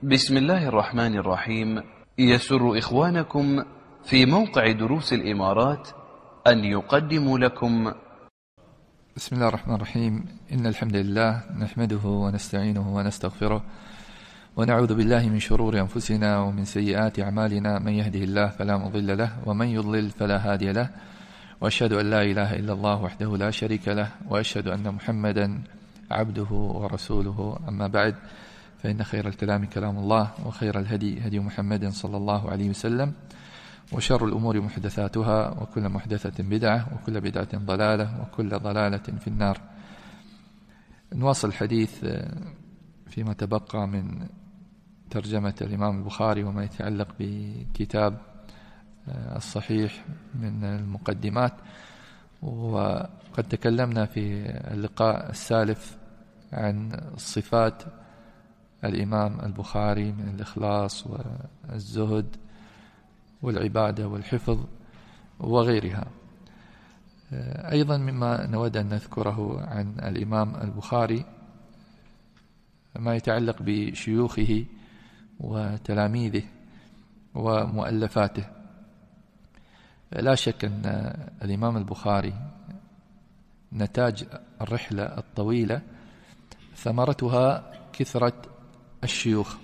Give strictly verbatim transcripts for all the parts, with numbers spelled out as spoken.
بسم الله الرحمن الرحيم. يسر إخوانكم في موقع دروس الإمارات أن يقدموا لكم بسم الله الرحمن الرحيم. إن الحمد لله نحمده ونستعينه ونستغفره ونعوذ بالله من شرور أنفسنا ومن سيئات أعمالنا. من يهده الله فلا مضل له ومن يضلل فلا هادي له، وأشهد أن لا إله إلا الله وحده لا شريك له، وأشهد أن محمدا عبده ورسوله. أما بعد، فإن خير الكلام كلام الله، وخير الهدي هدي محمد صلى الله عليه وسلم، وشر الأمور محدثاتها، وكل محدثة بدعة، وكل بدعة ضلالة، وكل ضلالة في النار. نواصل الحديث فيما تبقى من ترجمة الإمام البخاري وما يتعلق بكتاب الصحيح من المقدمات. وقد تكلمنا في اللقاء السالف عن صفات الإمام البخاري من الإخلاص والزهد والعبادة والحفظ وغيرها. أيضا مما نود أن نذكره عن الإمام البخاري ما يتعلق بشيوخه وتلاميذه ومؤلفاته. لا شك أن الإمام البخاري نتاج الرحلة الطويلة ثمرتها كثرة الشيوخ،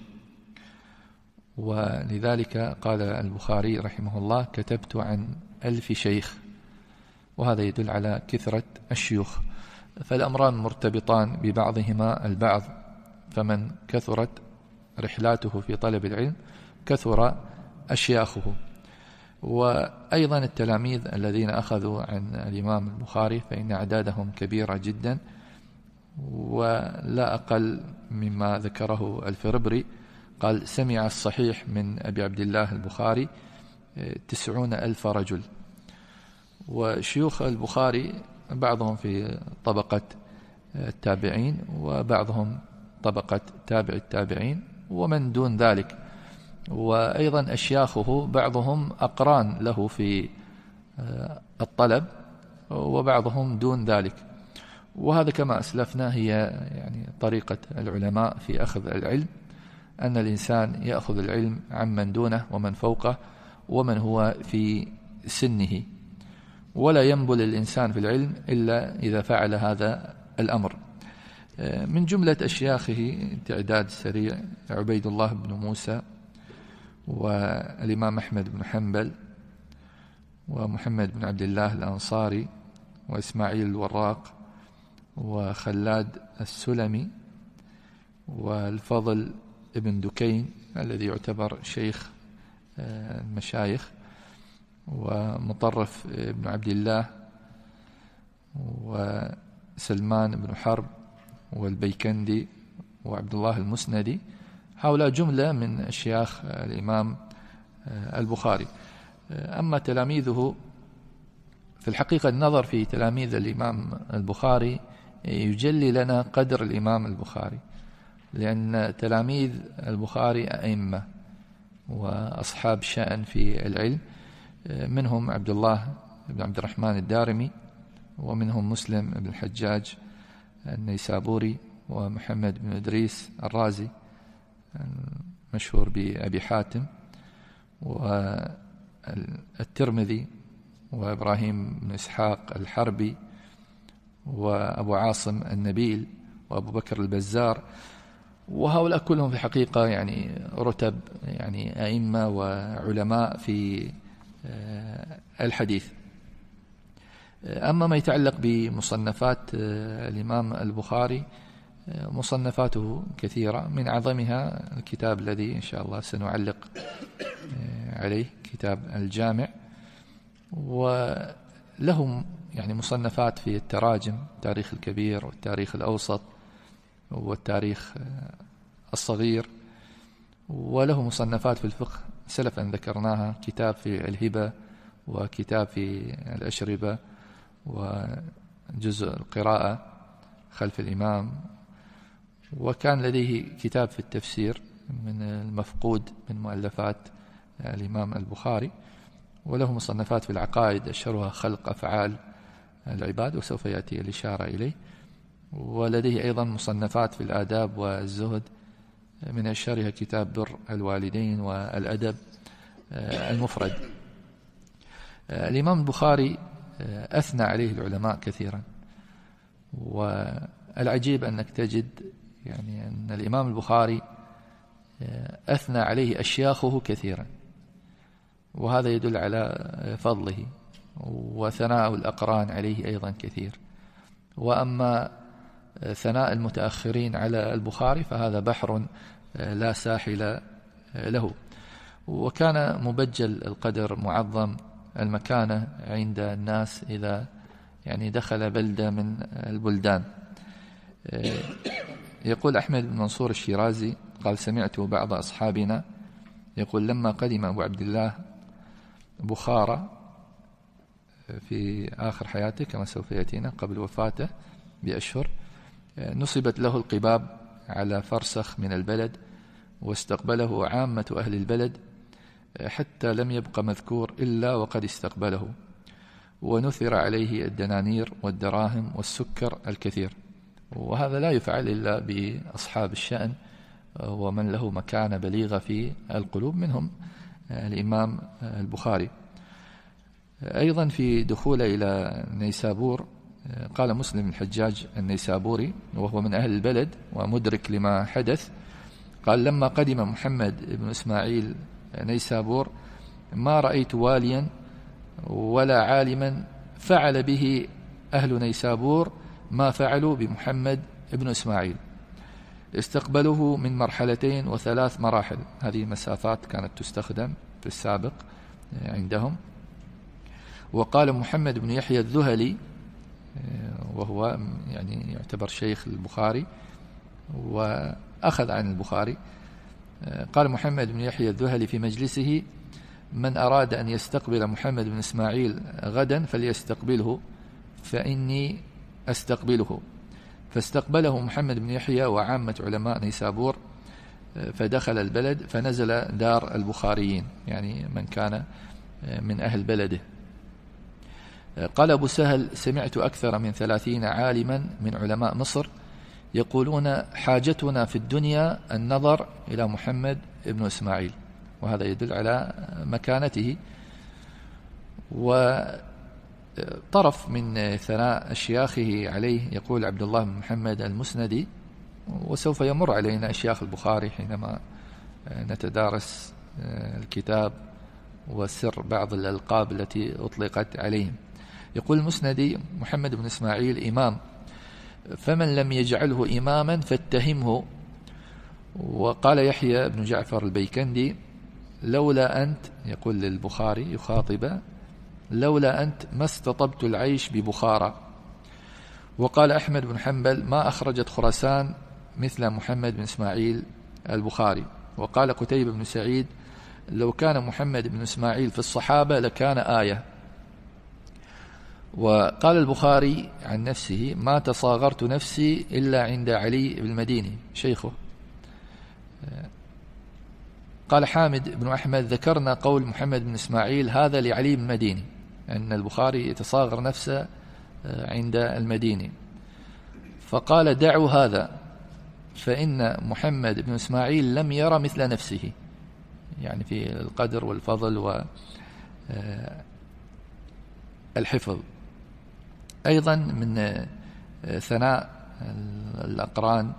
ولذلك قال البخاري رحمه الله: كتبت عن ألف شيخ، وهذا يدل على كثرة الشيوخ. فالأمران مرتبطان ببعضهما البعض، فمن كثرت رحلاته في طلب العلم كثر أشياخه. وأيضا التلاميذ الذين أخذوا عن الإمام البخاري فإن أعدادهم كبيرة جدا، ولا أقل مما ذكره الفربري، قال: سمع الصحيح من أبي عبد الله البخاري تسعون ألف رجل. وشيوخ البخاري بعضهم في طبقة التابعين، وبعضهم طبقة تابع التابعين ومن دون ذلك. وأيضا أشياخه بعضهم أقران له في الطلب، وبعضهم دون ذلك. وهذا كما أسلفنا هي يعني طريقة العلماء في أخذ العلم، أن الإنسان يأخذ العلم عمن دونه ومن فوقه ومن هو في سنه، ولا ينبل الإنسان في العلم إلا إذا فعل هذا الأمر. من جملة أشياخه تعداد سريع: عبيد الله بن موسى، والإمام أحمد بن حنبل، ومحمد بن عبد الله الأنصاري، وإسماعيل الوراق، وخلاد السلمي، والفضل ابن دكين الذي يعتبر شيخ المشايخ، ومطرف ابن عبد الله، وسلمان بن حرب، والبيكندي، وعبد الله المسندي. هؤلاء جملة من أشياخ الإمام البخاري. أما تلاميذه، في الحقيقة النظر في تلاميذ الإمام البخاري يجلي لنا قدر الإمام البخاري، لأن تلاميذ البخاري أئمة وأصحاب شأن في العلم. منهم عبد الله بن عبد الرحمن الدارمي، ومنهم مسلم بن الحجاج النيسابوري، ومحمد بن إدريس الرازي مشهور بأبي حاتم، والترمذي، وإبراهيم بن إسحاق الحربي، وأبو عاصم النبيل، وأبو بكر البزار. وهؤلاء كلهم في حقيقة يعني رتب يعني أئمة وعلماء في الحديث. أما ما يتعلق بمصنفات الإمام البخاري، مصنفاته كثيرة، من أعظمها الكتاب الذي إن شاء الله سنعلق عليه، كتاب الجامع. ولهم يعني مصنفات في التراجم: التاريخ الكبير، والتاريخ الأوسط، والتاريخ الصغير. وله مصنفات في الفقه سلفا ذكرناها: كتاب في الهبة، وكتاب في الأشربة، وجزء القراءة خلف الإمام. وكان لديه كتاب في التفسير من المفقود من مؤلفات الإمام البخاري. وله مصنفات في العقائد أشهرها خلق أفعال العباد، وسوف يأتي الإشارة إليه. ولديه أيضا مصنفات في الآداب والزهد من أشهرها كتاب بر الوالدين والأدب المفرد. الإمام البخاري أثنى عليه العلماء كثيرا، والعجيب أنك تجد يعني أن الإمام البخاري أثنى عليه أشياخه كثيرا، وهذا يدل على فضله، وثناء الأقران عليه أيضا كثير. وأما ثناء المتأخرين على البخاري فهذا بحر لا ساحل له. وكان مبجل القدر، معظم المكانة عند الناس إذا يعني دخل بلدة من البلدان. يقول أحمد بن منصور الشيرازي قال: سمعت بعض أصحابنا يقول لما قدم أبو عبد الله بخارى في آخر حياته كما سوف يأتينا قبل وفاته بأشهر، نصبت له القباب على فرسخ من البلد، واستقبله عامة أهل البلد حتى لم يبق مذكور إلا وقد استقبله، ونثر عليه الدنانير والدراهم والسكر الكثير. وهذا لا يفعل إلا بأصحاب الشأن ومن له مكانة بليغة في القلوب، منهم الإمام البخاري. أيضا في دخوله إلى نيسابور قال مسلم الحجاج النيسابوري وهو من أهل البلد ومدرك لما حدث، قال: لما قدم محمد بن إسماعيل نيسابور ما رأيت واليا ولا عالما فعل به أهل نيسابور ما فعلوا بمحمد بن إسماعيل. استقبله من مرحلتين وثلاث مراحل، هذه مسافات كانت تستخدم في السابق عندهم. وقال محمد بن يحيى الذهلي وهو يعني يعتبر شيخ البخاري وأخذ عن البخاري، قال محمد بن يحيى الذهلي في مجلسه: من أراد أن يستقبل محمد بن إسماعيل غدا فليستقبله فإني أستقبله. فاستقبله محمد بن يحيى وعامة علماء نيسابور، فدخل البلد فنزل دار البخاريين، يعني من كان من أهل بلده. قال أبو سهل: سمعت أكثر من ثلاثين عالما من علماء مصر يقولون حاجتنا في الدنيا النظر إلى محمد بن إسماعيل، وهذا يدل على مكانته. وطرف من ثناء أشياخه عليه يقول عبد الله بن محمد المسندي، وسوف يمر علينا أشياخ البخاري حينما نتدارس الكتاب وسر بعض الألقاب التي أطلقت عليهم. يقول المسندي: محمد بن إسماعيل إمام، فمن لم يجعله إماما فاتهمه. وقال يحيى بن جعفر البيكندي: لولا أنت، يقول للبخاري يخاطبه، لولا أنت ما استطبت العيش ببخارى. وقال أحمد بن حنبل: ما أخرجت خراسان مثل محمد بن إسماعيل البخاري. وقال قتيبة بن سعيد: لو كان محمد بن إسماعيل في الصحابة لكان آية. وقال البخاري عن نفسه: ما تصاغرت نفسي إلا عند علي بن المديني شيخه. قال حامد بن أحمد: ذكرنا قول محمد بن إسماعيل هذا لعلي بن المديني، أن البخاري يتصاغر نفسه عند المديني. فقال: دعوا هذا، فإن محمد بن إسماعيل لم يرى مثل نفسه، يعني في القدر والفضل والحفظ. أيضا من ثناء الأقران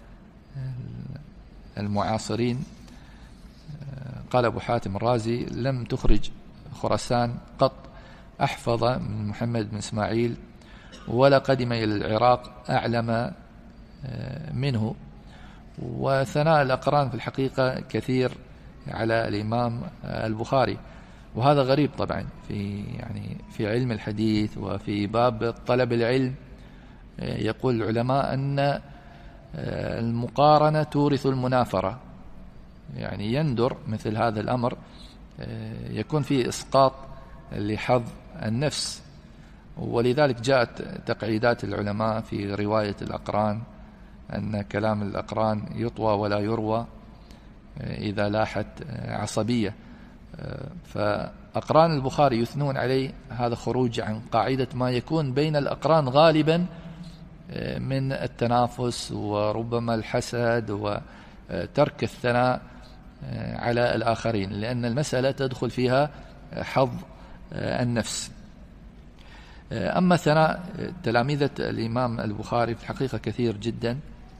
المعاصرين قال أبو حاتم الرازي: لم تخرج خراسان قط أحفظ من محمد بن إسماعيل، ولا قدم إلى العراق أعلم منه. وثناء الأقران في الحقيقة كثير على الإمام البخاري، وهذا غريب طبعا في يعني في علم الحديث وفي باب طلب العلم. يقول العلماء أن المقارنة تورث المنافرة، يعني يندر مثل هذا الأمر يكون فيه إسقاط لحظ النفس. ولذلك جاءت تقعيدات العلماء في رواية الأقران أن كلام الأقران يطوى ولا يروى إذا لاحت عصبية. فأقران البخاري يثنون عليه هذا خروج عن قاعدة ما يكون بين الأقران غالبا من التنافس وربما الحسد ترك الثناء على الآخرين، لأن المسألة تدخل فيها حظ النفس. أما ثناء تلاميذة الإمام البخاري في الحقيقة كثير جدا،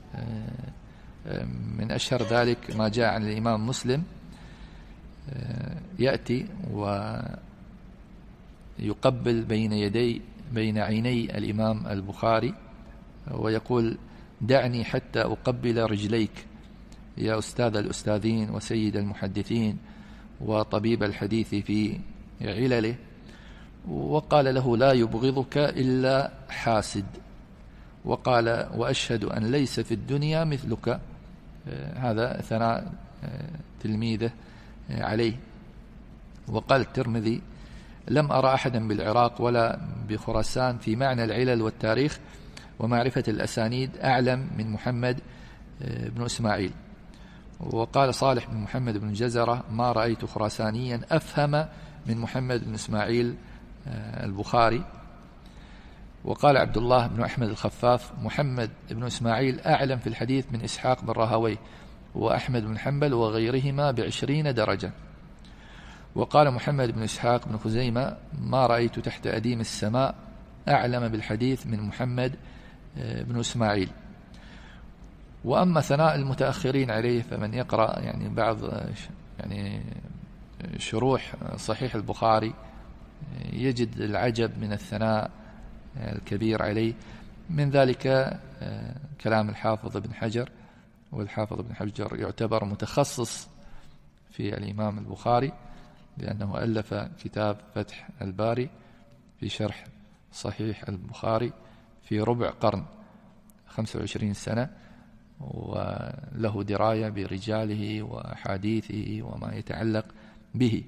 من أشهر ذلك ما جاء عن الإمام مسلم، يأتي ويقبل بين يدي بين عيني الإمام البخاري ويقول: دعني حتى أقبل رجليك يا أستاذ الأستاذين وسيد المحدثين وطبيب الحديث في علله. وقال له: لا يبغضك إلا حاسد. وقال: وأشهد أن ليس في الدنيا مثلك. هذا ثناء تلميذه عليه. وقال الترمذي: لم أرى أحدا بالعراق ولا بخراسان في معنى العلل والتاريخ ومعرفة الأسانيد أعلم من محمد بن إسماعيل. وقال صالح بن محمد بن جزرة: ما رأيت خراسانيا أفهم من محمد بن إسماعيل البخاري. وقال عبد الله بن أحمد الخفاف: محمد بن إسماعيل أعلم في الحديث من إسحاق بن راهويه وأحمد بن حنبل وغيرهما بعشرين درجة. وقال محمد بن إسحاق بن خزيمة: ما رأيت تحت أديم السماء أعلم بالحديث من محمد بن إسماعيل. وأما ثناء المتأخرين عليه فمن يقرأ يعني بعض يعني شروح صحيح البخاري يجد العجب من الثناء الكبير عليه. من ذلك كلام الحافظ ابن حجر، والحافظ ابن حجر يعتبر متخصص في الإمام البخاري لأنه ألف كتاب فتح الباري في شرح صحيح البخاري في ربع قرن، خمسة وعشرين سنة، وله دراية برجاله وحديثه وما يتعلق به.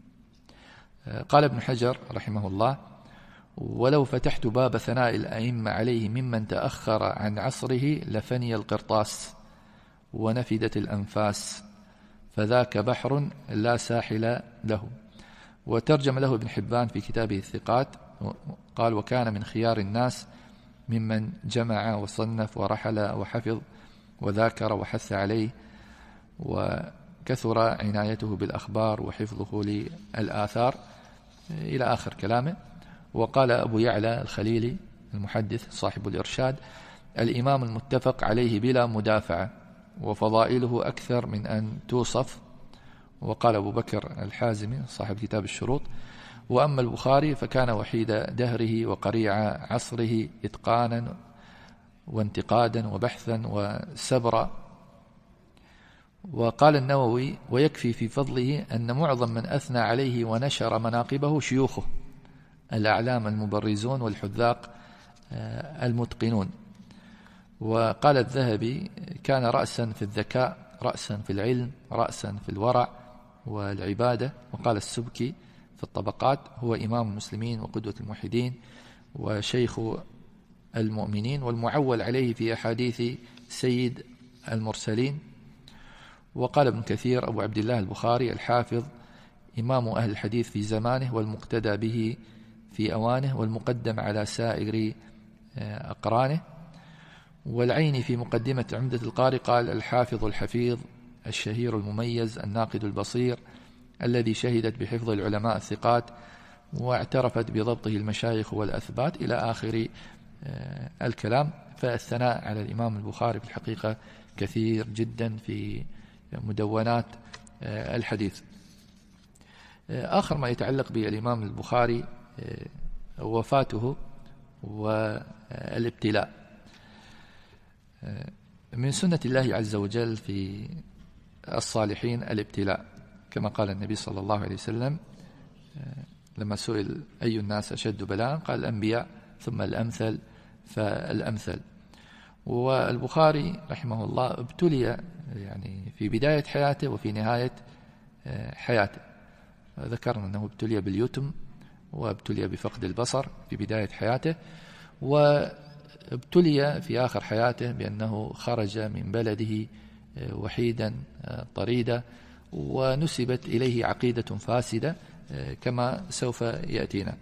قال ابن حجر رحمه الله: ولو فتحت باب ثناء الأئمة عليه ممن تأخر عن عصره لفني القرطاس ونفدت الأنفاس، فذاك بحر لا ساحل له. وترجم له ابن حبان في كتابه الثقات، قال: وكان من خيار الناس ممن جمع وصنف ورحل وحفظ وذاكر وحث عليه، وكثر عنايته بالأخبار وحفظه للآثار، إلى آخر كلامه. وقال أبو يعلى الخليلي المحدث صاحب الإرشاد: الإمام المتفق عليه بلا مدافعة، وفضائله أكثر من أن توصف. وقال أبو بكر الحازمي صاحب كتاب الشروط: وأما البخاري فكان وحيد دهره وقريع عصره إتقانا وانتقادا وبحثا وسبرا. وقال النووي: ويكفي في فضله أن معظم من أثنى عليه ونشر مناقبه شيوخه الأعلام المبرزون والحذاق المتقنون. وقال الذهبي: كان رأسا في الذكاء، رأسا في العلم، رأسا في الورع والعبادة. وقال السبكي في الطبقات: هو إمام المسلمين وقدوة الموحدين وشيخ المؤمنين والمعول عليه في أحاديث سيد المرسلين. وقال ابن كثير: أبو عبد الله البخاري الحافظ إمام أهل الحديث في زمانه والمقتدى به في أوانه والمقدم على سائر أقرانه. والعيني في مقدمة عمدة القاري قال: الحافظ الحفيظ الشهير المميز الناقد البصير الذي شهدت بحفظ العلماء الثقات واعترفت بضبطه المشايخ والأثبات، إلى آخر الكلام. فالثناء على الإمام البخاري في الحقيقة كثير جدا في مدونات الحديث. آخر ما يتعلق بالإمام البخاري وفاته والابتلاء. من سنة الله عز وجل في الصالحين الابتلاء، كما قال النبي صلى الله عليه وسلم لما سئل أي الناس أشد بلاء قال: الأنبياء ثم الأمثل فالأمثل. والبخاري رحمه الله ابتلي يعني في بداية حياته وفي نهاية حياته. ذكرنا أنه ابتلي باليتم وابتلي بفقد البصر في بداية حياته، وابتلي في آخر حياته بأنه خرج من بلده وحيدا طريدا ونسبت إليه عقيدة فاسدة كما سوف يأتينا.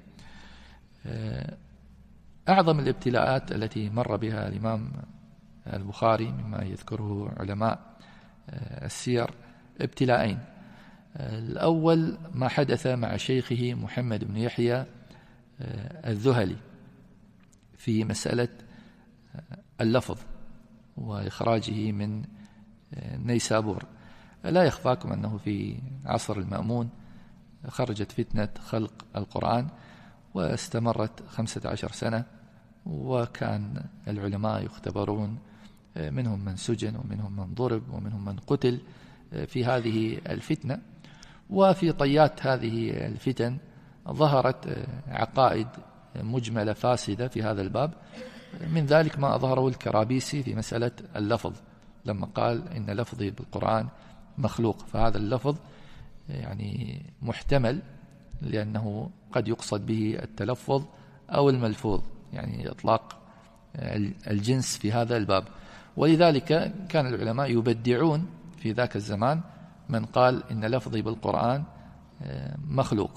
أعظم الابتلاءات التي مر بها الإمام البخاري مما يذكره علماء السير ابتلاءين. الأول ما حدث مع شيخه محمد بن يحيى الذهلي في مسألة اللفظ وإخراجه من نيسابور. لا يخفاكم أنه في عصر المأمون خرجت فتنة خلق القرآن واستمرت خمسة عشر سنة، وكان العلماء يختبرون، منهم من سجن ومنهم من ضرب ومنهم من قتل في هذه الفتنة. وفي طيات هذه الفتن ظهرت عقائد مجملة فاسدة في هذا الباب، من ذلك ما أظهره الكرابيسي في مسألة اللفظ لما قال إن لفظي بالقرآن مخلوق، فهذا اللفظ يعني محتمل لأنه قد يقصد به التلفظ أو الملفوظ، يعني إطلاق الجنس في هذا الباب. ولذلك كان العلماء يبدعون في ذاك الزمان من قال إن لفظي بالقرآن مخلوق.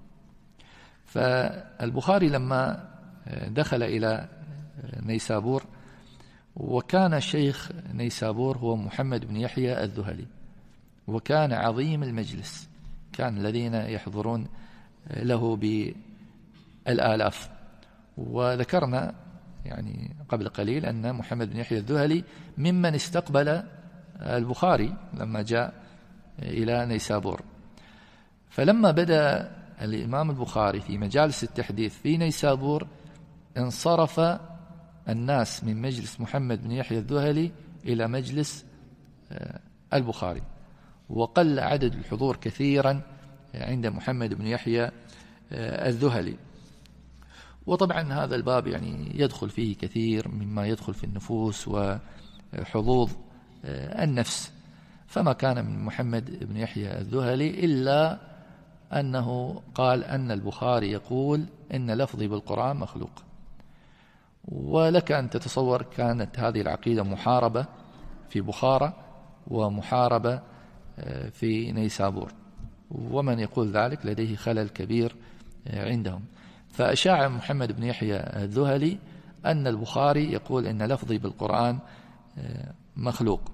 فالبخاري لما دخل إلى نيسابور، وكان شيخ نيسابور هو محمد بن يحيى الذهلي، وكان عظيم المجلس، كان الذين يحضرون له بالآلاف. وذكرنا يعني قبل قليل أن محمد بن يحيى الذهلي ممن استقبل البخاري لما جاء إلى نيسابور. فلما بدأ الإمام البخاري في مجالس التحديث في نيسابور، انصرف الناس من مجلس محمد بن يحيى الذهلي إلى مجلس البخاري، وقل عدد الحضور كثيرا عند محمد بن يحيى الذهلي. وطبعا هذا الباب يعني يدخل فيه كثير مما يدخل في النفوس وحظوظ النفس. فما كان من محمد بن يحيى الذهلي إلا أنه قال أن البخاري يقول إن لفظي بالقرآن مخلوق. ولك أن تتصور كانت هذه العقيدة محاربة في بخارى ومحاربة في نيسابور، ومن يقول ذلك لديه خلل كبير عندهم. فأشاع محمد بن يحيى الذهلي أن البخاري يقول إن لفظي بالقرآن مخلوق.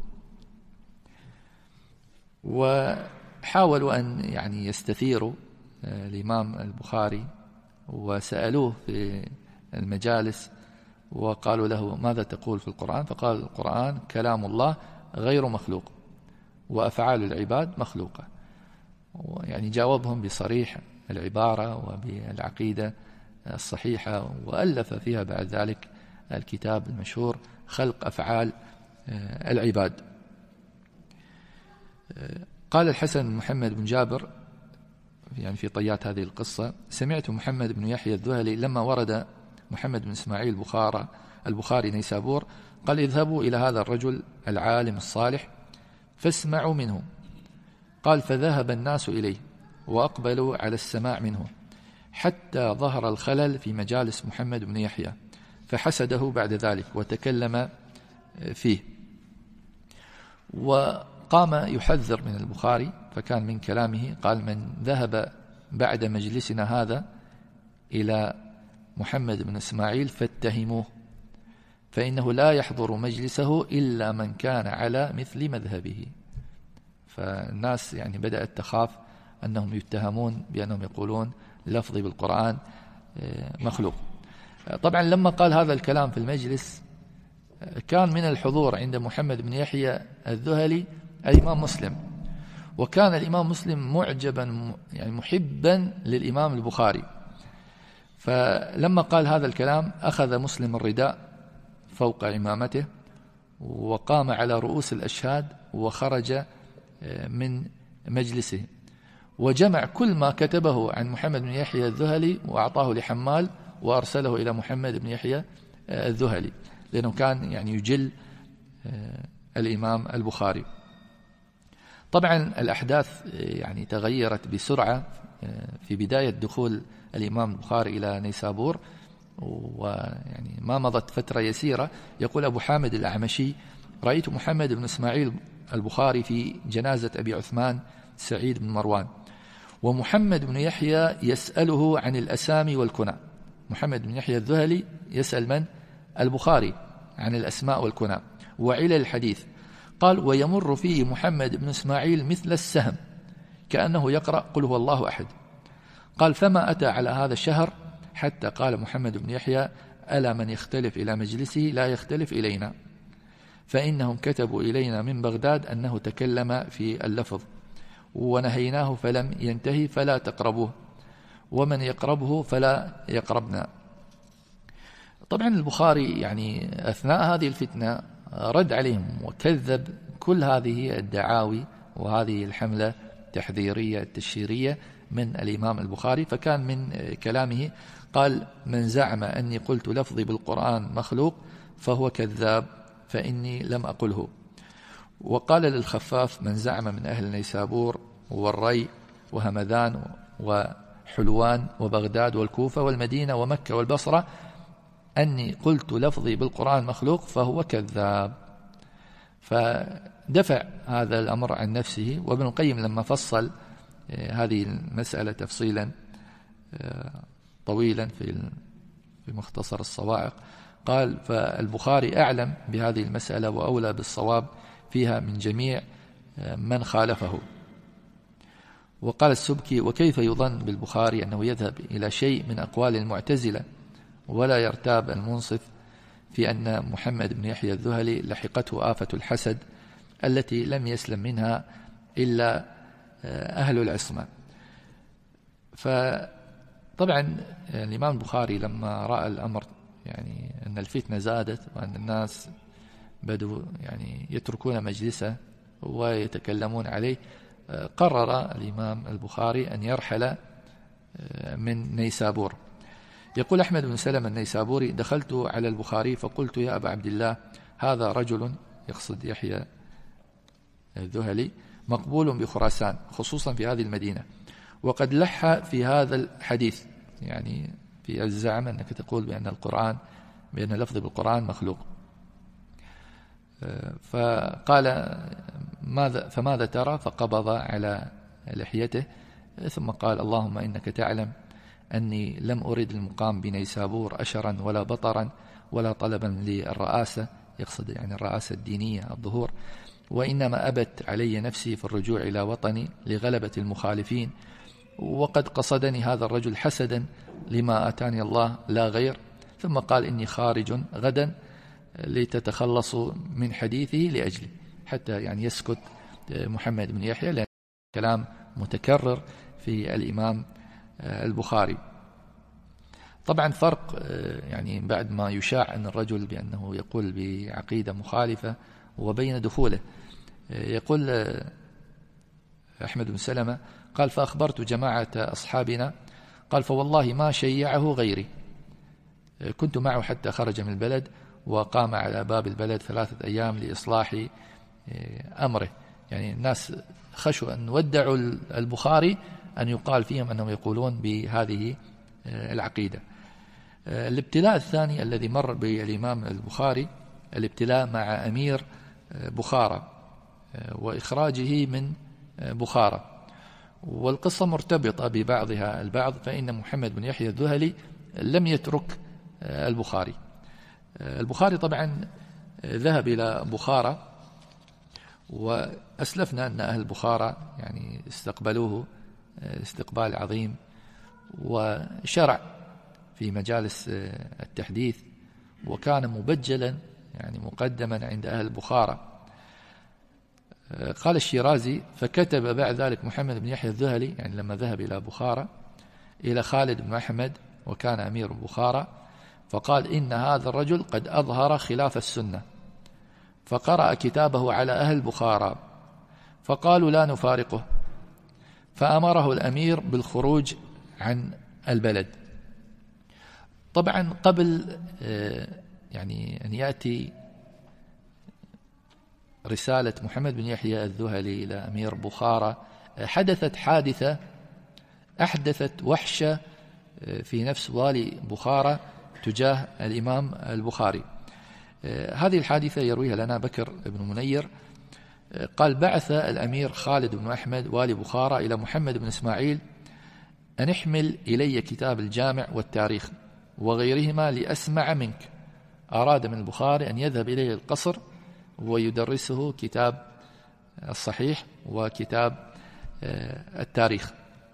وحاولوا أن يعني يستثيروا الإمام البخاري وسألوه في المجالس وقالوا له ماذا تقول في القرآن؟ فقال القرآن كلام الله غير مخلوق وأفعال العباد مخلوقة. يعني جاوبهم بصريح العبارة وبالعقيدة الصحيحة، وألف فيها بعد ذلك الكتاب المشهور خلق أفعال العباد. قال الحسن بن محمد بن جابر يعني في طيات هذه القصة: سمعت محمد بن يحيى الذهلي لما ورد محمد بن إسماعيل بخارى البخاري نيسابور قال: اذهبوا إلى هذا الرجل العالم الصالح فاسمعوا منه. قال: فذهب الناس إليه وأقبلوا على السماع منه حتى ظهر الخلل في مجالس محمد بن يحيى، فحسده بعد ذلك وتكلم فيه، وقام يحذر من البخاري. فكان من كلامه قال: من ذهب بعد مجلسنا هذا إلى محمد بن إسماعيل فاتهموه، فإنه لا يحضر مجلسه إلا من كان على مثل مذهبه. فالناس يعني بدأت تخاف أنهم يتهمون بأنهم يقولون لفظي بالقرآن مخلوق. طبعا لما قال هذا الكلام في المجلس كان من الحضور عند محمد بن يحيى الذهلي الإمام مسلم، وكان الإمام مسلم معجبا يعني محبا للإمام البخاري. فلما قال هذا الكلام أخذ مسلم الرداء فوق عمامته وقام على رؤوس الأشهاد وخرج من مجلسه، وجمع كل ما كتبه عن محمد بن يحيى الذهلي وأعطاه لحمال وأرسله إلى محمد بن يحيى الذهلي، لأنه كان يعني يجل الإمام البخاري. طبعا الأحداث يعني تغيرت بسرعة في بداية دخول الإمام البخاري إلى نيسابور، ويعني ما مضت فترة يسيرة يقول أبو حامد الأعمشي: رأيت محمد بن إسماعيل البخاري في جنازة أبي عثمان سعيد بن مروان، ومحمد بن يحيى يسأله عن الأسامي والكنى. محمد بن يحيى الذهلي يسأل من؟ البخاري عن الأسماء والكنى وعلل الحديث. قال ويمر فيه محمد بن إسماعيل مثل السهم كأنه يقرأ قل هو الله أحد. قال فما أتى على هذا الشهر حتى قال محمد بن يحيى ألا من يختلف إلى مجلسه لا يختلف إلينا، فإنهم كتبوا إلينا من بغداد أنه تكلم في اللفظ ونهيناه فلم ينتهي فلا تقربوه، ومن يقربه فلا يقربنا. طبعا البخاري يعني أثناء هذه الفتنة رد عليهم وكذب كل هذه الدعاوي وهذه الحملة التحذيرية التشهيرية من الإمام البخاري. فكان من كلامه قال من زعم أني قلت لفظي بالقرآن مخلوق فهو كذاب فإني لم أقله. وقال للخفاف من زعم من أهل نيسابور والري وهمذان وحلوان وبغداد والكوفة والمدينة ومكة والبصرة أني قلت لفظي بالقرآن مخلوق فهو كذاب. فدفع هذا الأمر عن نفسه. وابن القيم لما فصل هذه المسألة تفصيلا طويلا في مختصر الصواعق قال فالبخاري أعلم بهذه المسألة وأولى بالصواب فيها من جميع من خالفه. وقال السبكي وكيف يظن بالبخاري أنه يذهب إلى شيء من أقوال المعتزلة ولا يرتاب المنصف في أن محمد بن يحيى الذهلي لحقته آفة الحسد التي لم يسلم منها إلا أهل العصمة. فطبعا الإمام البخاري لما رأى الأمر يعني أن الفتنة زادت وأن الناس بدوا يعني يتركون مجلسه ويتكلمون عليه، قرر الإمام البخاري أن يرحل من نيسابور. يقول أحمد بن سلمة النيسابوري دخلت على البخاري فقلت يا أبا عبد الله هذا رجل يقصد يحيى الذهلي مقبول بخراسان خصوصا في هذه المدينة وقد لح في هذا الحديث، يعني في الزعم أنك تقول بأن القرآن بأن لفظ بالقرآن مخلوق. فقال ماذا فماذا ترى؟ فقبض على لحيته ثم قال اللهم إنك تعلم أني لم أرد المقام بنيسابور أشرا ولا بطرا ولا طلبا للرئاسة، يقصد يعني الرئاسة الدينية الظهور، وإنما أبت علي نفسي في الرجوع إلى وطني لغلبة المخالفين، وقد قصدني هذا الرجل حسدا لما أتاني الله لا غير. ثم قال إني خارج غدا لتتخلصوا من حديثه لأجلي، حتى يعني يسكت محمد بن يحيى لأن كلام متكرر في الإمام البخاري. طبعا فرق يعني بعد ما يشاع أن الرجل بأنه يقول بعقيدة مخالفة وبين دخوله. يقول أحمد بن سلمة قال فأخبرت جماعة أصحابنا قال فوالله ما شيعه غيري، كنت معه حتى خرج من البلد وقام على باب البلد ثلاثة أيام لإصلاح أمره. يعني الناس خشوا أن ودعوا البخاري أن يقال فيهم أنهم يقولون بهذه العقيدة. الابتلاء الثاني الذي مر بالإمام البخاري الابتلاء مع أمير بخارى وإخراجه من بخارى، والقصة مرتبطة ببعضها البعض، فإن محمد بن يحيى الذهلي لم يترك البخاري. البخاري طبعا ذهب إلى بخارى، وأسلفنا أن أهل بخارى يعني استقبلوه استقبال عظيم وشرع في مجالس التحديث، وكان مبجلا يعني مقدما عند أهل بخارى. قال الشيرازي فكتب بعد ذلك محمد بن يحيى الذهلي يعني لما ذهب إلى بخارى إلى خالد بن أحمد وكان أمير بخارى، فقال إن هذا الرجل قد أظهر خلاف السنة، فقرأ كتابه على أهل بخارى فقالوا لا نفارقه، فأمره الأمير بالخروج عن البلد. طبعا قبل يعني أن يأتي رسالة محمد بن يحيى الذهلي إلى أمير بخارى حدثت حادثة أحدثت وحشة في نفس والي بخارى تجاه الإمام البخاري. هذه الحادثة يرويها لنا بكر بن منير قال بعث الأمير خالد بن أحمد والي بخارى إلى محمد بن إسماعيل أن احمل إلي كتاب الجامع والتاريخ وغيرهما لأسمع منك. أراد من البخاري أن يذهب إليه القصر ويدرسه كتاب الصحيح وكتاب التاريخ.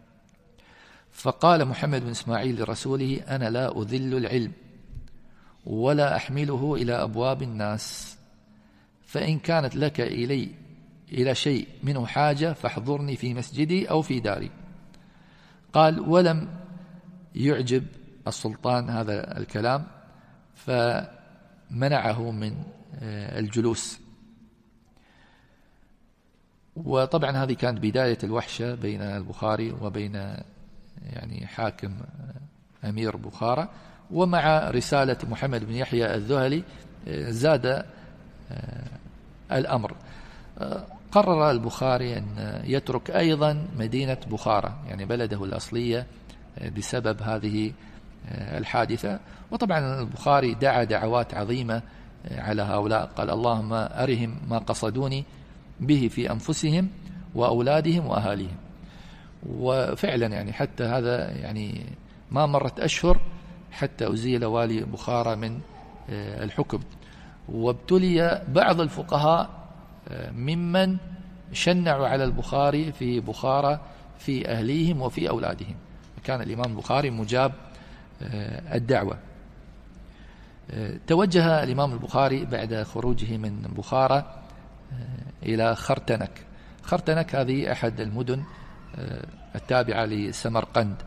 فقال محمد بن إسماعيل لرسوله: أنا لا أذل العلم ولا أحمله إلى أبواب الناس، فإن كانت لك إلي إلى شيء منه حاجة فاحضرني في مسجدي أو في داري. قال: ولم يعجب السلطان هذا الكلام فمنعه من الجلوس. وطبعا هذه كانت بداية الوحشة بين البخاري وبين يعني حاكم أمير بخارى. ومع رسالة محمد بن يحيى الذهلي زاد الأمر. قرر البخاري أن يترك أيضا مدينة بخارى يعني بلده الأصلية بسبب هذه الحادثة. وطبعا البخاري دعا دعوات عظيمة على هؤلاء، قال: اللهم أرهم ما قصدوني به في أنفسهم وأولادهم وأهاليهم. وفعلا يعني حتى هذا يعني ما مرت أشهر حتى أزيل والي بخارى من الحكم. وابتلي بعض الفقهاء ممن شنعوا على البخاري في بخارى في أهليهم وفي أولادهم. كان الإمام البخاري مجاب الدعوة. توجه الإمام البخاري بعد خروجه من بخارى إلى خرتنك. خرتنك هذه أحد المدن التابعة لسمرقند.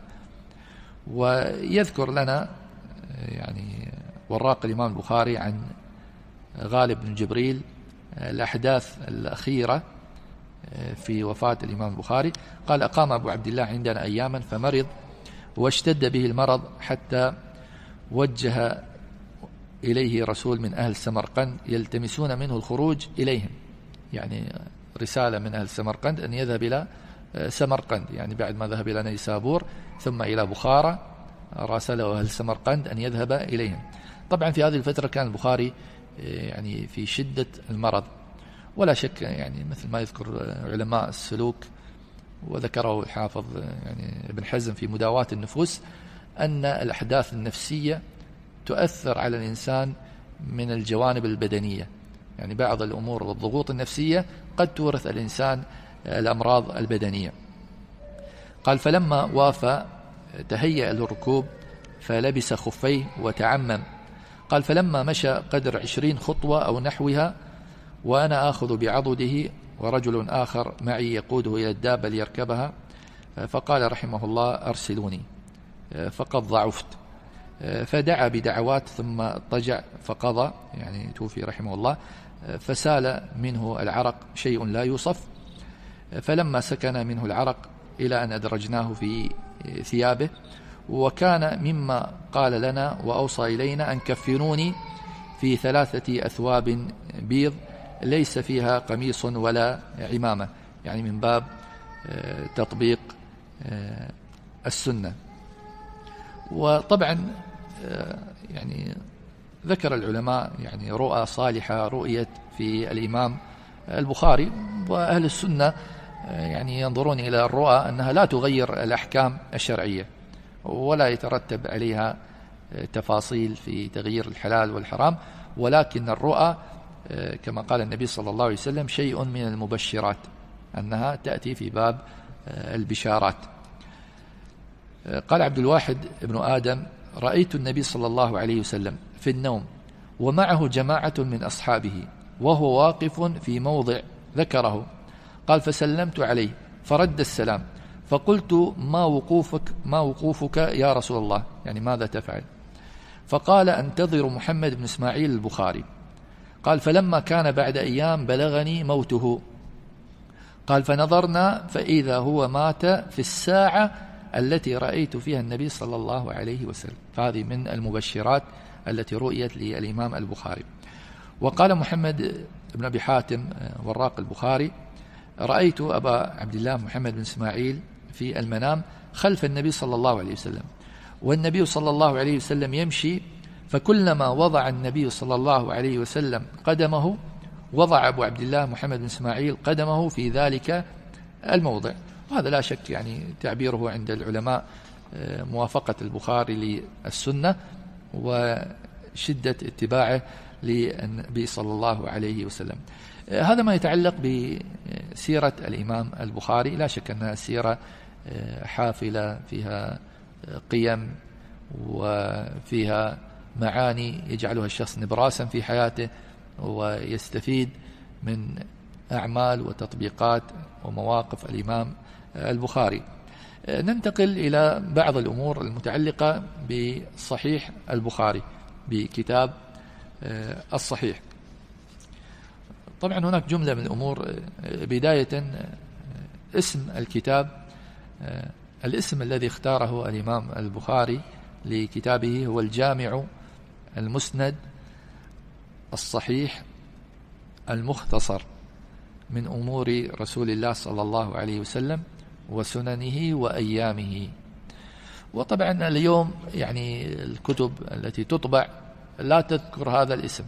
ويذكر لنا يعني وراق الإمام البخاري عن غالب بن جبريل الأحداث الأخيرة في وفاة الإمام البخاري. قال: أقام أبو عبد الله عندنا أياما فمرض واشتد به المرض حتى وجه إليه رسول من أهل سمرقند يلتمسون منه الخروج إليهم، يعني رسالة من أهل سمرقند أن يذهب إلى سمرقند، يعني بعد ما ذهب إلى نيسابور ثم إلى بخارى راسله أهل سمرقند أن يذهب إليهم. طبعا في هذه الفترة كان البخاري يعني في شدة المرض، ولا شك يعني مثل ما يذكر علماء السلوك وذكره الحافظ يعني ابن حزم في مداواة النفوس أن الأحداث النفسية تؤثر على الإنسان من الجوانب البدنية. يعني بعض الأمور والضغوط النفسية قد تورث الإنسان الأمراض البدنية. قال: فلما وافى تهيأ للركوب فلبس خفيه وتعمم. قال: فلما مشى قدر عشرين خطوة أو نحوها وأنا آخذ بعضده ورجل آخر معي يقوده إلى الدابة ليركبها، فقال رحمه الله: أرسلوني فقد ضعفت. فدعا بدعوات ثم اضطجع فقضى، يعني توفي رحمه الله. فسال منه العرق شيء لا يوصف. فلما سكن منه العرق إلى أن أدرجناه في ثيابه. وكان مما قال لنا وأوصى إلينا أن كفنوني في ثلاثة أثواب بيض ليس فيها قميص ولا عمامة، يعني من باب تطبيق السنة. وطبعا يعني ذكر العلماء يعني رؤى صالحة رؤيت في الإمام البخاري، وأهل السنة يعني ينظرون إلى الرؤى أنها لا تغير الأحكام الشرعية ولا يترتب عليها تفاصيل في تغيير الحلال والحرام، ولكن الرؤى كما قال النبي صلى الله عليه وسلم شيء من المبشرات، أنها تأتي في باب البشارات. قال عبد الواحد ابن آدم: رأيت النبي صلى الله عليه وسلم في النوم ومعه جماعة من أصحابه وهو واقف في موضع ذكره. قال: فسلمت عليه فرد السلام، فقلت: ما وقوفك ما وقوفك يا رسول الله، يعني ماذا تفعل؟ فقال: أنتظر محمد بن إسماعيل البخاري. قال: فلما كان بعد أيام بلغني موته. قال: فنظرنا فإذا هو مات في الساعة التي رأيت فيها النبي صلى الله عليه وسلم. فهذه من المبشرات التي رؤيت للإمام البخاري. وقال محمد بن أبي حاتم وراق البخاري: رأيت أبا عبد الله محمد بن إسماعيل في المنام خلف النبي صلى الله عليه وسلم، والنبي صلى الله عليه وسلم يمشي، فكلما وضع النبي صلى الله عليه وسلم قدمه وضع أبو عبد الله محمد بن إسماعيل قدمه في ذلك الموضع. وهذا لا شك يعني تعبيره عند العلماء موافقة البخاري للسنة وشدة اتباعه للنبي صلى الله عليه وسلم. هذا ما يتعلق بسيرة الإمام البخاري. لا شك أنها سيرة حافلة، فيها قيم وفيها معاني يجعلها الشخص نبراسا في حياته ويستفيد من أعمال وتطبيقات ومواقف الإمام البخاري. ننتقل إلى بعض الأمور المتعلقة بصحيح البخاري، بكتاب الصحيح. طبعا هناك جملة من الأمور. بداية اسم الكتاب، الاسم الذي اختاره الإمام البخاري لكتابه هو الجامع المسند الصحيح المختصر من أمور رسول الله صلى الله عليه وسلم وسننه وأيامه. وطبعا اليوم يعني الكتب التي تطبع لا تذكر هذا الاسم،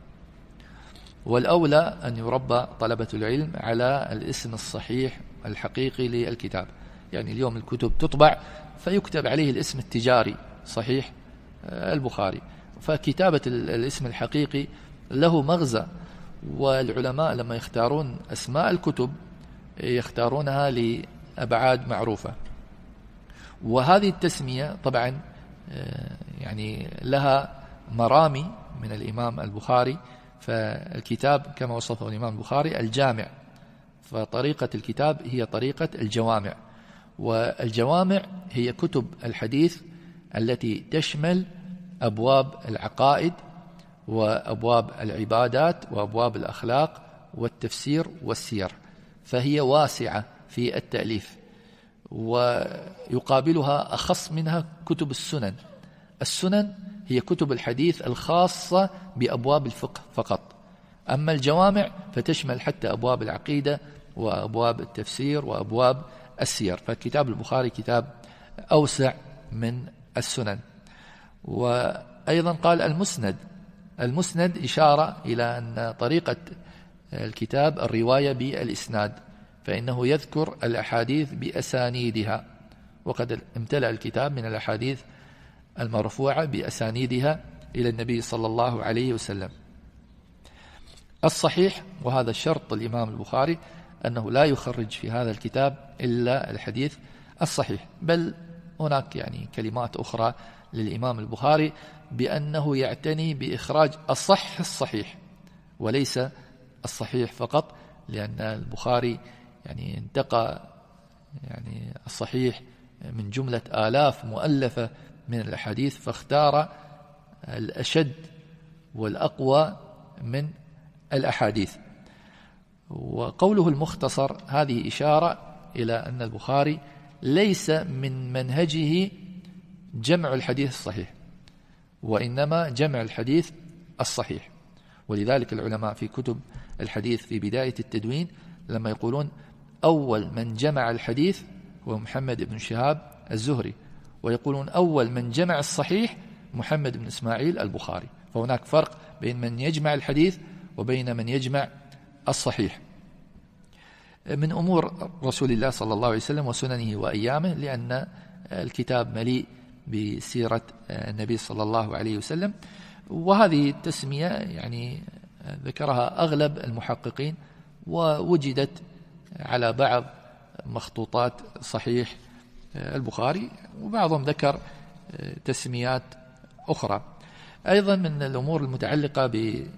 والأولى أن يربى طلبة العلم على الاسم الصحيح الحقيقي للكتاب. يعني اليوم الكتب تطبع فيكتب عليه الاسم التجاري صحيح البخاري، فكتابة الاسم الحقيقي له مغزى. والعلماء لما يختارون أسماء الكتب يختارونها لأبعاد معروفة، وهذه التسمية طبعا يعني لها مرامي من الإمام البخاري. فالكتاب كما وصفه الإمام البخاري الجامع، فطريقة الكتاب هي طريقة الجوامع، والجوامع هي كتب الحديث التي تشمل أبواب العقائد وأبواب العبادات وأبواب الأخلاق والتفسير والسير، فهي واسعة في التأليف. ويقابلها أخص منها كتب السنن. السنن هي كتب الحديث الخاصة بأبواب الفقه فقط، أما الجوامع فتشمل حتى أبواب العقيدة وأبواب التفسير وأبواب السير. فكتاب البخاري كتاب أوسع من السنن. وأيضا قال المسند. المسند إشارة إلى أن طريقة الكتاب الرواية بالإسناد، فإنه يذكر الأحاديث بأسانيدها، وقد امتلأ الكتاب من الأحاديث المرفوعة بأسانيدها إلى النبي صلى الله عليه وسلم. الصحيح، وهذا شرط الإمام البخاري، أنه لا يخرج في هذا الكتاب إلا الحديث الصحيح، بل هناك يعني كلمات أخرى للإمام البخاري بأنه يعتني بإخراج أصح الصحيح وليس الصحيح فقط، لأن البخاري يعني انتقى يعني الصحيح من جملة آلاف مؤلفة من الأحاديث، فاختار الأشد والأقوى من الأحاديث. وقوله المختصر هذه إشارة إلى أن البخاري ليس من منهجه جمع الحديث الصحيح، وإنما جمع الحديث الصحيح. ولذلك العلماء في كتب الحديث في بداية التدوين لما يقولون أول من جمع الحديث هو محمد بن شهاب الزهري، ويقولون أول من جمع الصحيح محمد بن إسماعيل البخاري. فهناك فرق بين من يجمع الحديث وبين من يجمع الصحيح. من أمور رسول الله صلى الله عليه وسلم وسننه وأيامه، لأن الكتاب مليء بسيرة النبي صلى الله عليه وسلم، وهذه التسمية يعني ذكرها أغلب المحققين، ووجدت على بعض مخطوطات صحيح البخاري، وبعضهم ذكر تسميات أخرى. أيضا من الأمور المتعلقة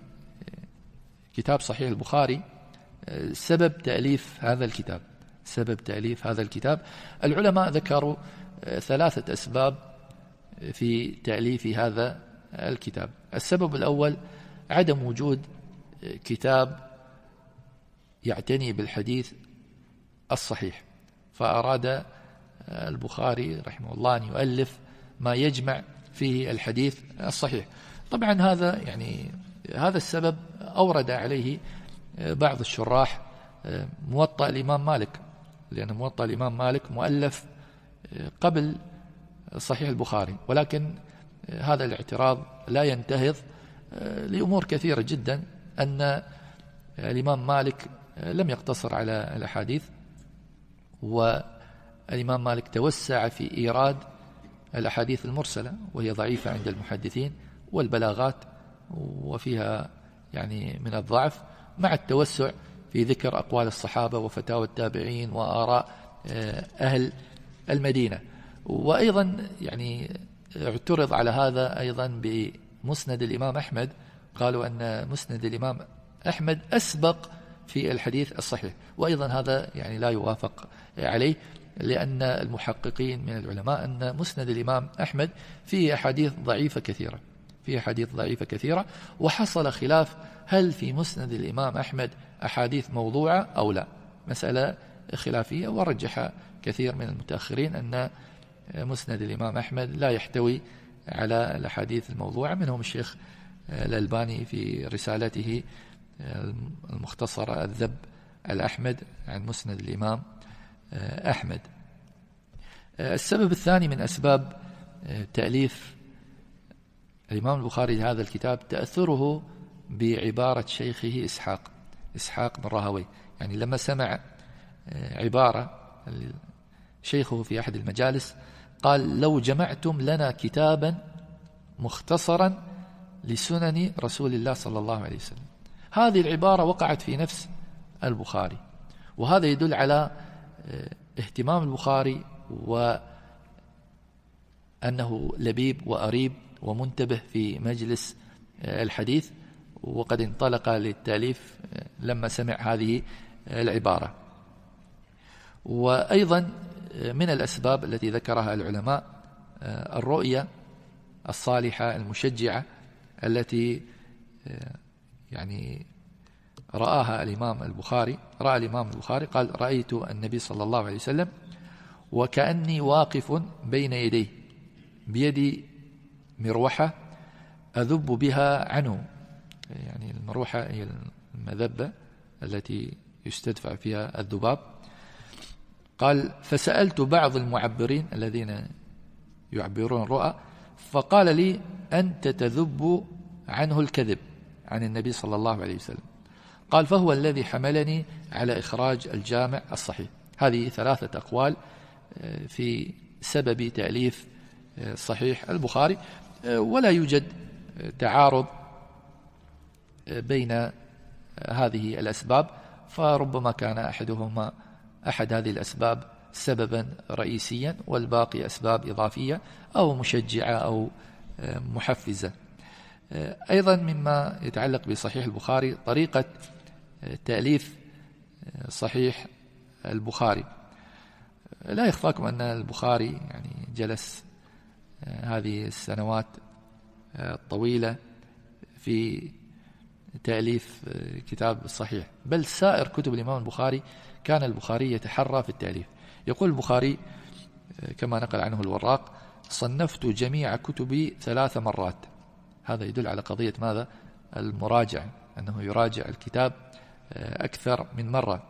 بكتاب صحيح البخاري سبب تأليف هذا الكتاب. سبب تأليف هذا الكتاب العلماء ذكروا ثلاثة أسباب في تأليف هذا الكتاب. السبب الأول عدم وجود كتاب يعتني بالحديث الصحيح، فأراد البخاري رحمه الله أن يؤلف ما يجمع فيه الحديث الصحيح. طبعا هذا يعني هذا السبب أورد عليه بعض الشراح موطأ الإمام مالك، لأن موطأ الإمام مالك مؤلف قبل صحيح البخاري، ولكن هذا الاعتراض لا ينتهض لأمور كثيرة جدا. أن الإمام مالك لم يقتصر على الأحاديث، والإمام مالك توسع في إيراد الأحاديث المرسلة وهي ضعيفة عند المحدثين، والبلاغات وفيها يعني من الضعف، مع التوسع في ذكر أقوال الصحابة وفتاوى التابعين وآراء أهل المدينة. وأيضا يعني اعترض على هذا أيضا بمسند الإمام أحمد، قالوا أن مسند الإمام أحمد أسبق في الحديث الصحيح، وأيضا هذا يعني لا يوافق عليه، لأن المحققين من العلماء أن مسند الإمام أحمد فيه أحاديث ضعيفة كثيرة فيه أحاديث ضعيفة كثيرة وحصل خلاف هل في مسند الإمام أحمد أحاديث موضوعة أو لا، مسألة خلافية. ورجح كثير من المتأخرين أن مسند الإمام أحمد لا يحتوي على الأحاديث الموضوعة، منهم الشيخ الألباني في رسالته المختصرة الذب الأحمد عن مسند الإمام أحمد. السبب الثاني من أسباب تأليف الإمام البخاري لهذا الكتاب تأثره بعبارة شيخه إسحاق إسحاق بن راهويه. يعني لما سمع عبارة شيخه في أحد المجالس قال: لو جمعتم لنا كتابا مختصرا لسنن رسول الله صلى الله عليه وسلم. هذه العبارة وقعت في نفس البخاري، وهذا يدل على اهتمام البخاري وأنه لبيب وأريب ومنتبه في مجلس الحديث، وقد انطلق للتأليف لما سمع هذه العبارة. وأيضا من الأسباب التي ذكرها العلماء الرؤية الصالحة المشجعة التي يعني رآها الإمام البخاري رأى الإمام البخاري قال: رأيت النبي صلى الله عليه وسلم وكأني واقف بين يديه بيدي مروحة أذب بها عنه. يعني المروحة هي المذبة التي يستدفع فيها الذباب. قال: فسألت بعض المعبرين الذين يعبرون الرؤى فقال لي: أنت تذب عنه الكذب عن النبي صلى الله عليه وسلم. قال: فهو الذي حملني على إخراج الجامع الصحيح. هذه ثلاثة أقوال في سبب تأليف صحيح البخاري، ولا يوجد تعارض بين هذه الأسباب، فربما كان أحدهما أحد هذه الأسباب سببا رئيسيا والباقي أسباب إضافية أو مشجعة أو محفزة. أيضا مما يتعلق بصحيح البخاري طريقة تأليف صحيح البخاري. لا يخفاكم أن البخاري يعني جلس هذه السنوات الطويلة في تأليف كتاب الصحيح، بل سائر كتب الإمام البخاري كان البخاري يتحرى في التأليف. يقول البخاري كما نقل عنه الوراق: صنفت جميع كتبي ثلاث مرات. هذا يدل على قضية ماذا؟ المراجعة، أنه يراجع الكتاب أكثر من مرة.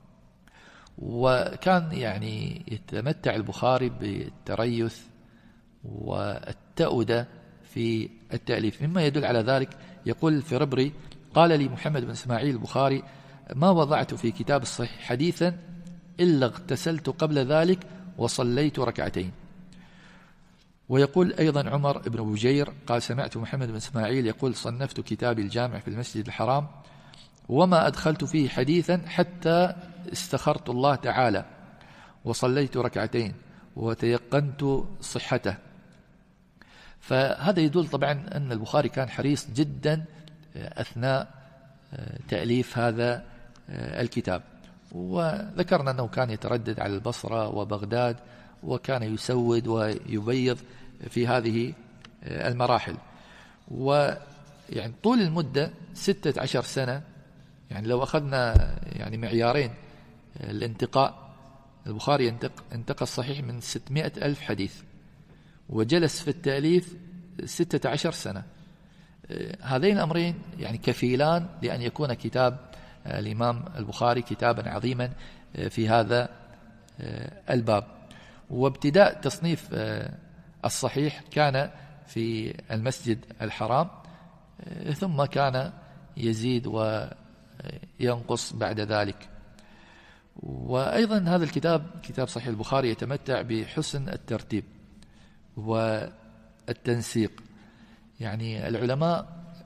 وكان يعني يتمتع البخاري بالتريث والتأودة في التأليف. مما يدل على ذلك يقول الفربري: قال لي محمد بن إسماعيل البخاري: ما وضعت في كتاب الصحيح حديثا إلا اغتسلت قبل ذلك وصليت ركعتين. ويقول أيضا عمر بن بجير قال: سمعت محمد بن إسماعيل يقول: صنفت كتابي الجامع في المسجد الحرام وما أدخلت فيه حديثا حتى استخرت الله تعالى وصليت ركعتين وتيقنت صحته. فهذا يدل طبعا أن البخاري كان حريص جدا أثناء تأليف هذا الكتاب. وذكرنا أنه كان يتردد على البصرة وبغداد، وكان يسود ويبيض في هذه المراحل. ويعني طول المدة ستة عشر سنة، يعني لو أخذنا يعني معيارين الانتقاء، البخاري انتقى الصحيح من ستمائة ألف حديث وجلس في التأليف ستة عشر سنة. هذين الأمرين يعني كفيلان لأن يكون كتاب الإمام البخاري كتابا عظيما في هذا الباب. وابتداء تصنيف الصحيح كان في المسجد الحرام، ثم كان يزيد وينقص بعد ذلك. وأيضا هذا الكتاب كتاب صحيح البخاري يتمتع بحسن الترتيب والتنسيق. يعني العلماء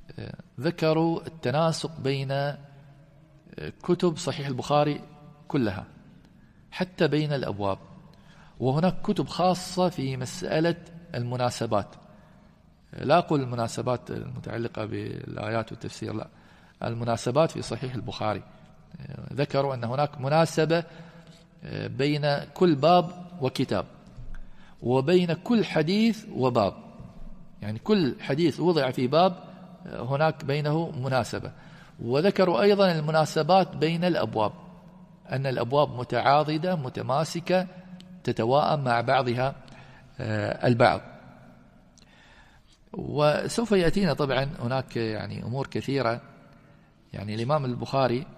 ذكروا التناسق بين كتب صحيح البخاري كلها حتى بين الأبواب، وهناك كتب خاصة في مسألة المناسبات. لا أقول المناسبات المتعلقة بالآيات والتفسير، لا، المناسبات في صحيح البخاري. ذكروا أن هناك مناسبة بين كل باب وكتاب، وبين كل حديث وباب، يعني كل حديث وضع في باب هناك بينه مناسبة. وذكروا أيضا المناسبات بين الأبواب، أن الأبواب متعاضدة متماسكة تتواءم مع بعضها البعض. وسوف يأتينا طبعا هناك يعني أمور كثيرة. يعني الإمام البخاري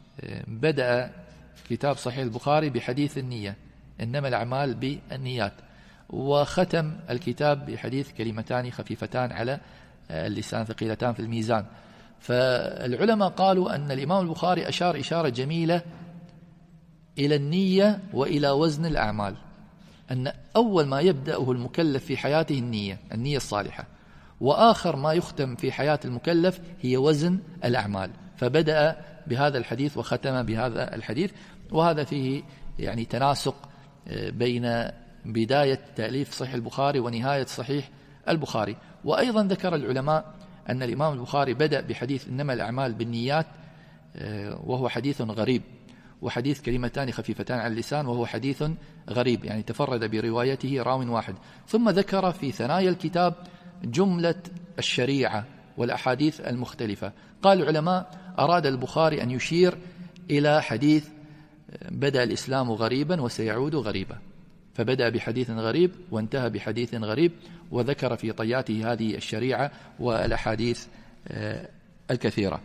بدأ كتاب صحيح البخاري بحديث النية، إنما الأعمال بالنيات، وختم الكتاب بحديث كلمتان خفيفتان على اللسان ثقيلتان في الميزان. فالعلماء قالوا أن الإمام البخاري أشار إشارة جميلة إلى النية وإلى وزن الأعمال، أن أول ما يبدأه المكلف في حياته النية النية الصالحة، وآخر ما يختم في حياة المكلف هي وزن الأعمال. فبدأ بهذا الحديث وختم بهذا الحديث، وهذا فيه يعني تناسق بين بداية تأليف صحيح البخاري ونهاية صحيح البخاري. وأيضا ذكر العلماء أن الإمام البخاري بدأ بحديث إنما الأعمال بالنيات، وهو حديث غريب، وحديث كلمتان خفيفتان على اللسان وهو حديث غريب، يعني تفرد بروايته راو واحد. ثم ذكر في ثنايا الكتاب جملة الشريعة والأحاديث المختلفة. قال العلماء أراد البخاري أن يشير إلى حديث بدأ الإسلام غريبا وسيعود غريبا، فبدأ بحديث غريب وانتهى بحديث غريب، وذكر في طياته هذه الشريعة والأحاديث الكثيرة.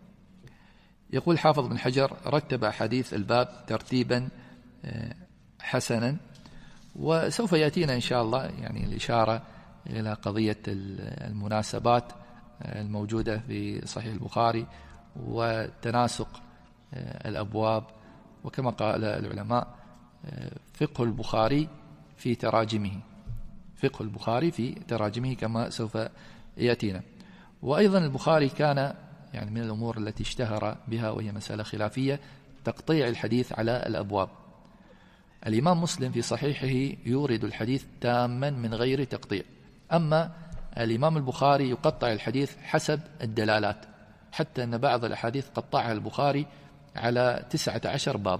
يقول حافظ بن حجر رتب أحاديث الباب ترتيبا حسنا، وسوف يأتينا إن شاء الله يعني الإشارة إلى قضية المناسبات الموجودة في صحيح البخاري وتناسق الأبواب. وكما قال العلماء فقه البخاري في تراجمه، فقه البخاري في تراجمه كما سوف يأتينا. وأيضا البخاري كان يعني من الأمور التي اشتهر بها وهي مسألة خلافية تقطيع الحديث على الأبواب. الإمام مسلم في صحيحه يورد الحديث تاما من غير تقطيع، أما الإمام البخاري يقطع الحديث حسب الدلالات، حتى أن بعض الأحاديث قطعها البخاري على تسعة عشر باب،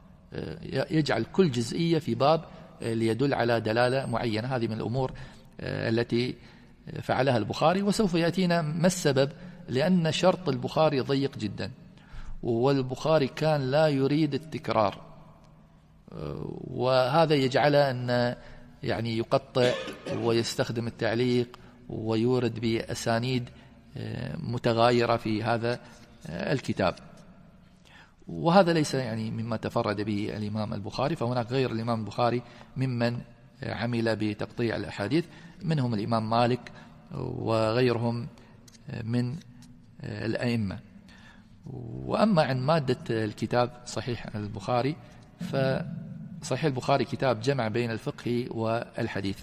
يجعل كل جزئية في باب ليدل على دلالة معينة. هذه من الأمور التي فعلها البخاري، وسوف يأتينا ما السبب، لأن شرط البخاري ضيق جدا، والبخاري كان لا يريد التكرار، وهذا يجعله أن يعني يقطع ويستخدم التعليق ويورد بأسانيد متغايرة في هذا الكتاب. وهذا ليس يعني مما تفرد به الإمام البخاري، فهناك غير الإمام البخاري ممن عمل بتقطيع الأحاديث، منهم الإمام مالك وغيرهم من الأئمة. وأما عن مادة الكتاب صحيح البخاري، فصحيح البخاري كتاب جمع بين الفقه والحديث.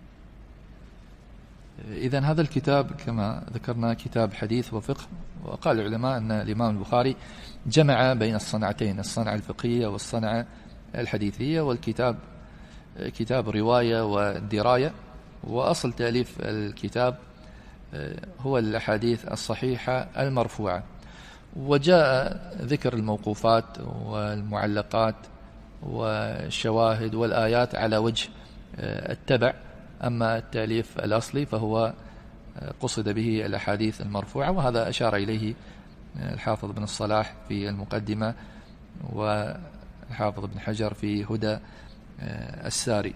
إذن هذا الكتاب كما ذكرنا كتاب حديث وفقه، وقال العلماء أن الإمام البخاري جمع بين الصنعتين، الصنعة الفقهية والصنعة الحديثية، والكتاب كتاب رواية ودراية. وأصل تأليف الكتاب هو الأحاديث الصحيحة المرفوعة، وجاء ذكر الموقوفات والمعلقات والشواهد والآيات على وجه التبع. أما التأليف الأصلي فهو قصد به الأحاديث المرفوعة، وهذا أشار إليه الحافظ بن الصلاح في المقدمة، والحافظ بن حجر في هدى الساري.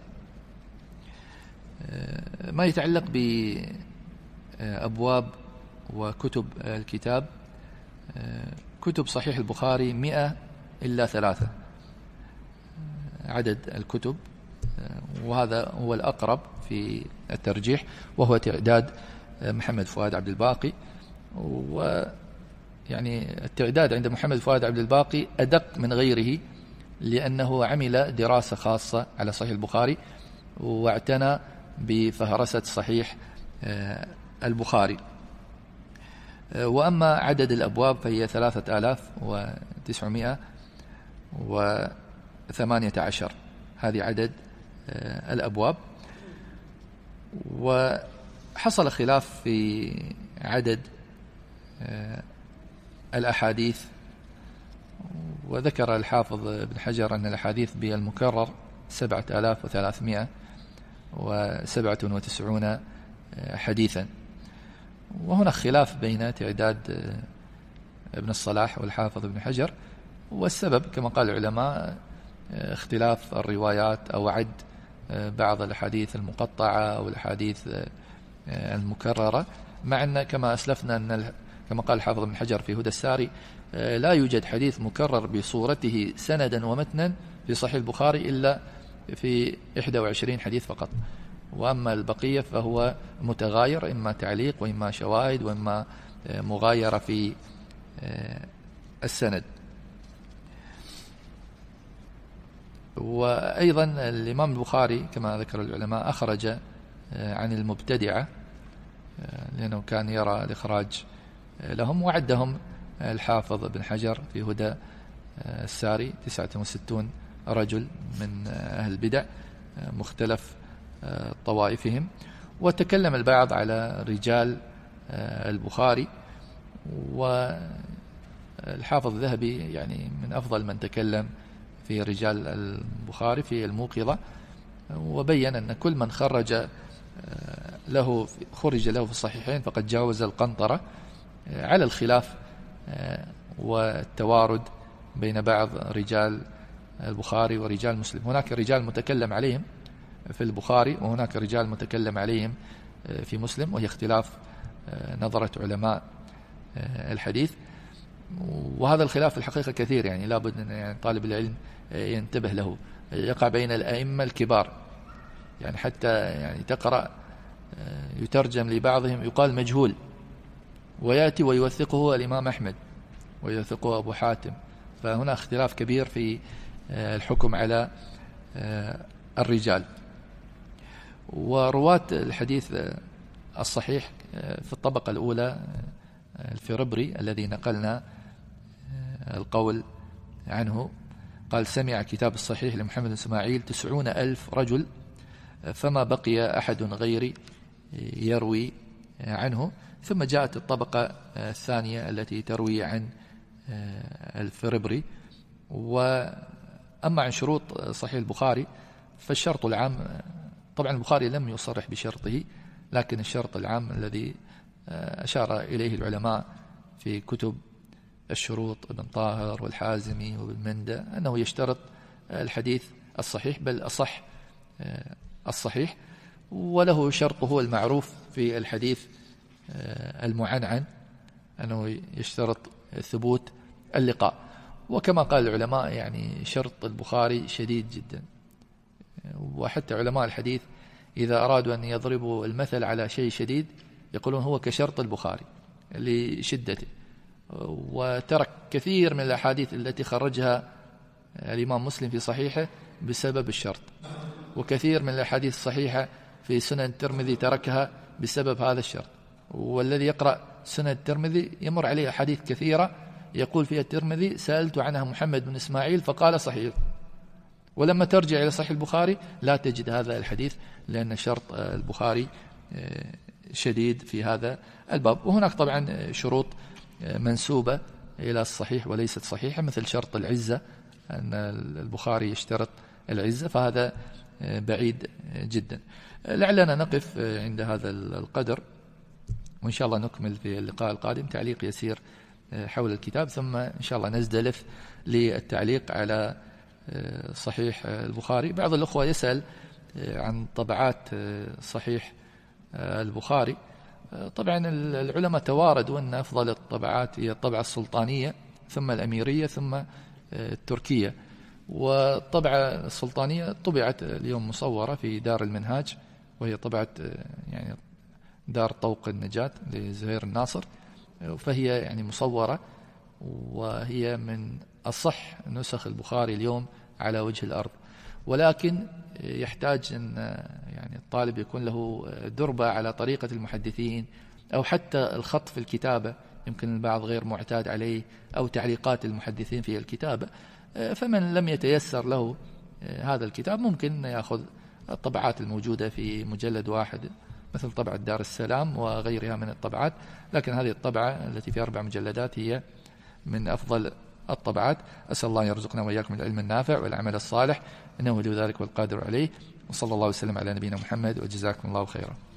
ما يتعلق بأبواب وكتب الكتاب، كتب صحيح البخاري مئة إلا ثلاثة عدد الكتب، وهذا هو الأقرب في الترجيح، وهو تعداد محمد فؤاد عبد الباقي. ويعني التعداد عند محمد فؤاد عبد الباقي أدق من غيره، لأنه عمل دراسة خاصة على صحيح البخاري واعتنى بفهرسة صحيح البخاري. وأما عدد الأبواب فهي ثلاثة آلاف وتسعمائة وثمانية عشر، هذه عدد الأبواب. وحصل خلاف في عدد الأحاديث، وذكر الحافظ ابن حجر أن الأحاديث بالمكرر سبعة آلاف وثلاثمائة وسبعة وتسعون حديثا. وهنا خلاف بين تعداد ابن الصلاح والحافظ ابن حجر، والسبب كما قال العلماء اختلاف الروايات أو عد بعض الأحاديث المقطعة أو الأحاديث المكررة، مع أن كما أسلفنا أن كما قال الحافظ ابن حجر في هدى الساري لا يوجد حديث مكرر بصورته سندا ومتنا في صحيح البخاري إلا في إحدى وعشرين حديث فقط، وأما البقية فهو متغاير، إما تعليق وإما شواهد وإما مغايرة في السند. وأيضا الإمام البخاري كما ذكر العلماء أخرج عن المبتدعة لأنه كان يرى الإخراج لهم، وعدهم الحافظ بن حجر في هدى الساري تسعة وستون رجل من أهل البدع مختلف طوائفهم. وتكلم البعض على رجال البخاري، والحافظ الذهبي يعني من أفضل من تكلم في رجال البخاري في الموقظة، وبين أن كل من خرج له خرج له في الصحيحين فقد جاوز القنطرة، على الخلاف والتوارد بين بعض رجال البخاري ورجال مسلم. هناك رجال متكلم عليهم في البخاري وهناك رجال متكلم عليهم في مسلم، وهي اختلاف نظرة علماء الحديث. وهذا الخلاف في الحقيقة كثير، يعني لابد أن يعني طالب العلم ينتبه له. يقع بين الأئمة الكبار، يعني حتى يعني تقرأ يترجم لبعضهم يقال مجهول، ويأتي ويوثقه الإمام أحمد ويوثقه أبو حاتم، فهنا اختلاف كبير في الحكم على الرجال. ورواة الحديث الصحيح في الطبقة الأولى الفربري الذي نقلنا القول عنه قال: سمع كتاب الصحيح لمحمد بن إسماعيل تسعون ألف رجل، فما بقي أحد غيري يروي عنه. ثم جاءت الطبقة الثانية التي تروي عن الفربري. وأما عن شروط صحيح البخاري فالشرط العام، طبعا البخاري لم يصرح بشرطه، لكن الشرط العام الذي أشار إليه العلماء في كتب الشروط ابن طاهر والحازمي وابن مندى أنه يشترط الحديث الصحيح، بل أصح الصحيح، وله شرطه المعروف في الحديث المعنعن أنه يشترط ثبوت اللقاء. وكما قال العلماء يعني شرط البخاري شديد جدا، وحتى علماء الحديث إذا أرادوا أن يضربوا المثل على شيء شديد يقولون هو كشرط البخاري لشدته. وترك كثير من الأحاديث التي خرجها الإمام مسلم في صحيحه بسبب الشرط، وكثير من الأحاديث الصحيحة في سنن الترمذي تركها بسبب هذا الشرط. والذي يقرأ سنن الترمذي يمر عليه أحاديث كثيرة يقول فيها الترمذي سألت عنها محمد بن إسماعيل فقال صحيح، ولما ترجع إلى صحيح البخاري لا تجد هذا الحديث، لأن شرط البخاري شديد في هذا الباب. وهناك طبعا شروط منسوبة إلى الصحيح وليست صحيحة، مثل شرط العزة، أن البخاري يشترط العزة، فهذا بعيد جدا. لعلنا نقف عند هذا القدر، وإن شاء الله نكمل في اللقاء القادم تعليق يسير حول الكتاب، ثم إن شاء الله نزدلف للتعليق على صحيح البخاري. بعض الأخوة يسأل عن طبعات صحيح البخاري. طبعا العلماء تواردوا أن أفضل الطبعات هي الطبعة السلطانية، ثم الأميرية، ثم التركية. والطبعة السلطانية طبعت اليوم مصورة في دار المنهاج، وهي طبعة يعني دار طوق النجاة لزهير الناصر، فهي يعني مصورة، وهي من أصح نسخ البخاري اليوم على وجه الأرض. ولكن يحتاج أن يعني الطالب يكون له دربة على طريقة المحدثين، أو حتى الخط في الكتابة يمكن البعض غير معتاد عليه أو تعليقات المحدثين في الكتاب، فمن لم يتيسر له هذا الكتاب ممكن يأخذ الطبعات الموجودة في مجلد واحد مثل طبعة دار السلام وغيرها من الطبعات، لكن هذه الطبعة التي في أربع مجلدات هي من أفضل الطبعات. أسأل الله يرزقنا وإياكم العلم النافع والعمل الصالح، إنه ولي ذلك والقادر عليه. وصلى الله وسلم على نبينا محمد، وجزاكم الله خيرا.